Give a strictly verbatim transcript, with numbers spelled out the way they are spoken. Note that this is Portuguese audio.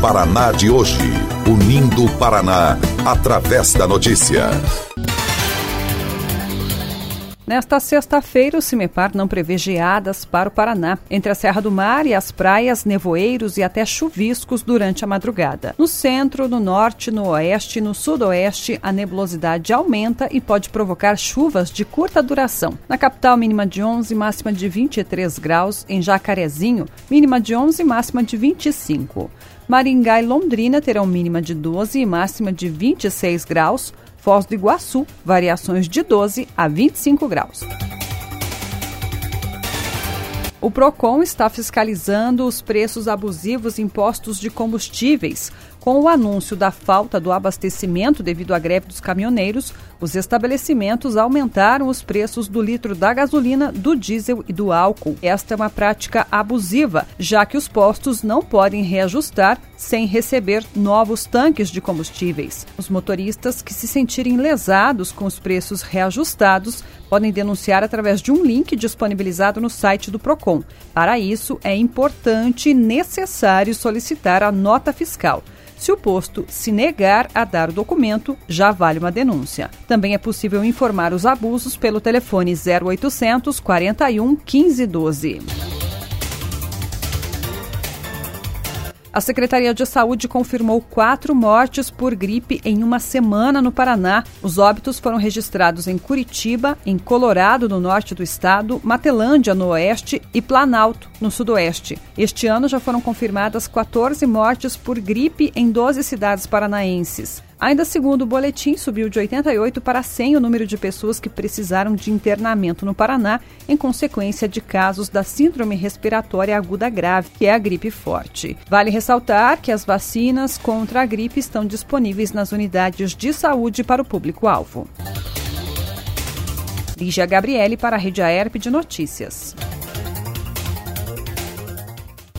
Paraná de hoje, unindo o Paraná através da notícia. Nesta sexta-feira, o Cimepar não prevê geadas para o Paraná. Entre a Serra do Mar e as praias, nevoeiros e até chuviscos durante a madrugada. No centro, no norte, no oeste e no sudoeste, a nebulosidade aumenta e pode provocar chuvas de curta duração. Na capital, mínima de onze, máxima de vinte e três graus. Em Jacarezinho, mínima de onze, máxima de vinte e cinco. Maringá e Londrina terão mínima de doze e máxima de vinte e seis graus. Foz do Iguaçu, variações de doze a vinte e cinco graus. O Procon está fiscalizando os preços abusivos impostos de combustíveis. Com o anúncio da falta do abastecimento devido à greve dos caminhoneiros, os estabelecimentos aumentaram os preços do litro da gasolina, do diesel e do álcool. Esta é uma prática abusiva, já que os postos não podem reajustar sem receber novos tanques de combustíveis. Os motoristas que se sentirem lesados com os preços reajustados podem denunciar através de um link disponibilizado no site do Procon. Para isso, é importante e necessário solicitar a nota fiscal. Se o posto se negar a dar o documento, já vale uma denúncia. Também é possível informar os abusos pelo telefone zero oitocentos, quarenta e um, quinze, doze. A Secretaria de Saúde confirmou quatro mortes por gripe em uma semana no Paraná. Os óbitos foram registrados em Curitiba, em Colorado, no norte do estado, Matelândia, no oeste, e Planalto, no sudoeste. Este ano já foram confirmadas quatorze mortes por gripe em doze cidades paranaenses. Ainda segundo o boletim, subiu de oitenta e oito para cem o número de pessoas que precisaram de internamento no Paraná em consequência de casos da síndrome respiratória aguda grave, que é a gripe forte. Vale ressaltar que as vacinas contra a gripe estão disponíveis nas unidades de saúde para o público-alvo. Lígia Gabriele para a Rede Aerp de Notícias.